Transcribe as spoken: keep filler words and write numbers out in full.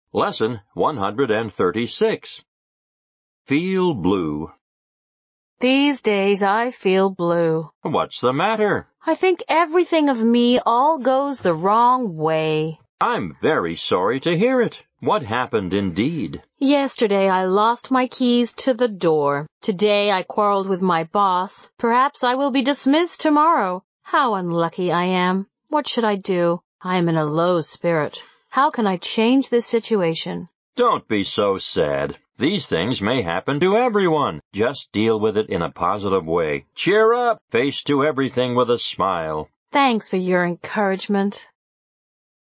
Lesson one hundred thirty-six. Feel blue. These days I feel blue. What's the matter? I think everything of me all goes the wrong way. I'm very sorry to hear it. What happened indeed? Yesterday I lost my keys to the door. Today I quarreled with my boss. Perhaps I will be dismissed tomorrow. How unlucky I am. What should I do? I am in a low spirit. How can I change this situation? Don't be so sad. These things may happen to everyone. Just deal with it in a positive way. Cheer up. Face to everything with a smile. Thanks for your encouragement.